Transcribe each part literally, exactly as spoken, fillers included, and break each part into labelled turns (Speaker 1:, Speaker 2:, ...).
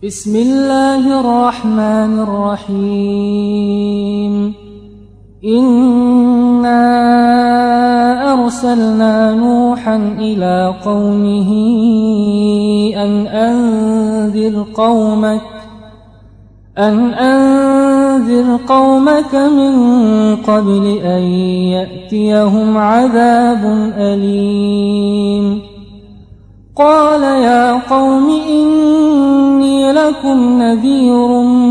Speaker 1: بسم الله الرحمن الرحيم إنا أرسلنا نوحا إلى قومه أن أنذر قومك أن أنذر قومك من قبل أن يأتيهم عذاب أليم قال يا قوم إني لكم نذير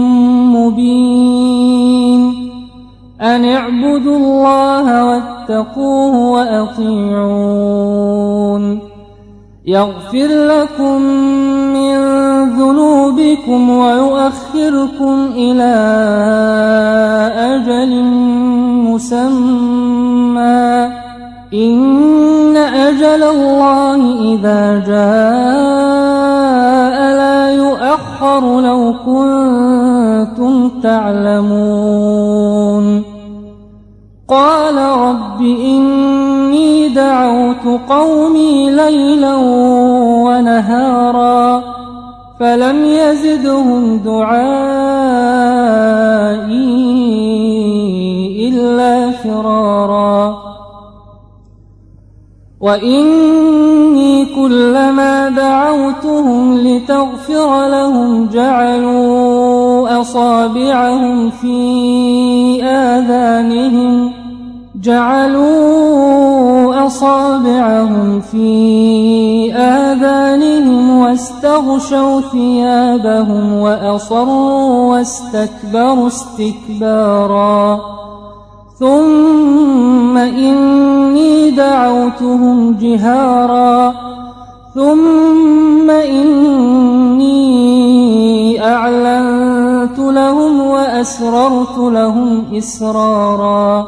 Speaker 1: مبين أن اعبدوا الله واتقوه وأطيعون يغفر لكم من ذنوبكم ويؤخركم إلى أجل مسمى إن أجل الله إذا جاء لا يؤخر لو كنتم تعلمون قال رب إني دعوت قومي ليلا ونهارا فلم يزدهم دعائي إلا فرارا وإني كلما دعوتهم لتغفر لهم جعلوا أصابعهم في آذانهم جعلوا أصابعهم في آذانهم واستغشوا ثيابهم وأصروا واستكبروا استكبارا ثم إني دعوتهم جهارا ثم إني أعلنت لهم وأسررت لهم إسرارا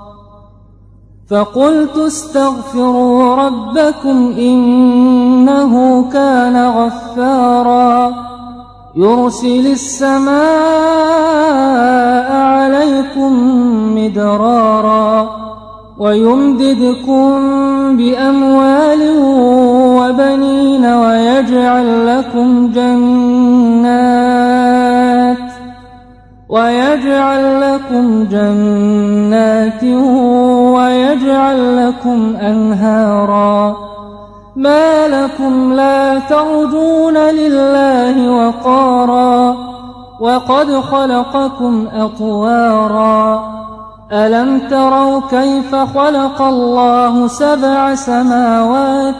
Speaker 1: فقلت استغفروا ربكم إنه كان غفارا يرسل السماء عليكم مدرارا ويمددكم بأموال وبنين ويجعل لكم جنات ويجعل لكم جنات ويجعل لكم أنهارا ما لكم لا ترجون لله وقارا وقد خلقكم أطوارا ألم تروا كيف خلق الله سبع سماوات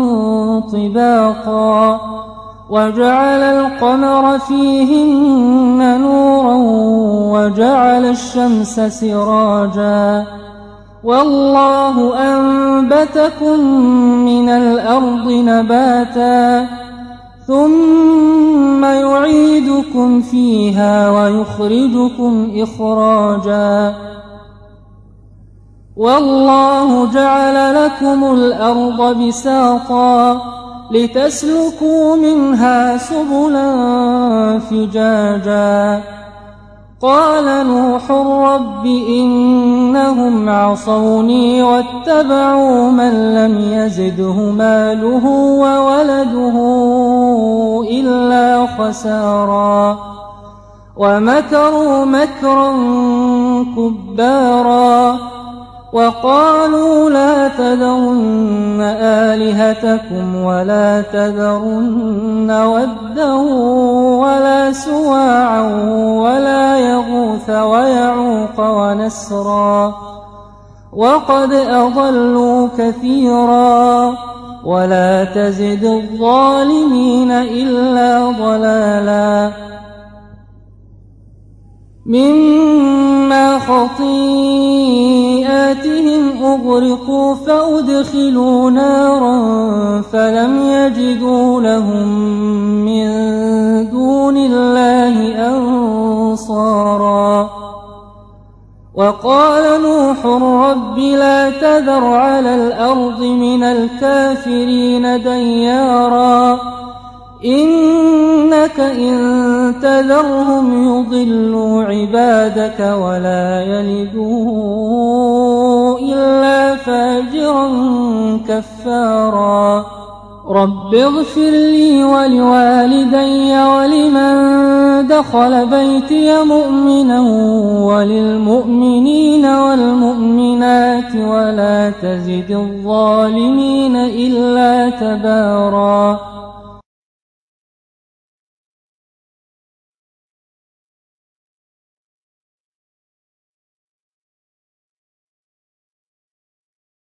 Speaker 1: طباقا وجعل القمر فيهن نورا وجعل الشمس سراجا والله أنبتكم من الأرض نباتا ثم يعيدكم فيها ويخرجكم إخراجا والله جعل لكم الأرض بساطا لتسلكوا منها سبلا فجاجا قال نوح رب إنهم عصوني واتبعوا من لم يزده ماله وولده إلا خسارا ومكروا مكرا كبارا وقالوا لا تذرن آلهتكم ولا تذرن ودا ولا سواعا ولا يغوث ويعوق ونسرا وقد أضلوا كثيرا ولا تزد الظالمين إلا ضلالا مما خطيئاتهم أغرقوا فأدخلوا نارا فلم يجدوا لهم من دون الله أنصارا وقال نوح رب لا تذر على الأرض من الكافرين ديارا إنك إن تذرهم يضلوا عبادك ولا يلدوا إلا فاجرا كفارا رب اغفر لي ولوالدي ولمن دخل بيتي مؤمنا وللمؤمنين والمؤمنات ولا تزد الظالمين إلا تبارا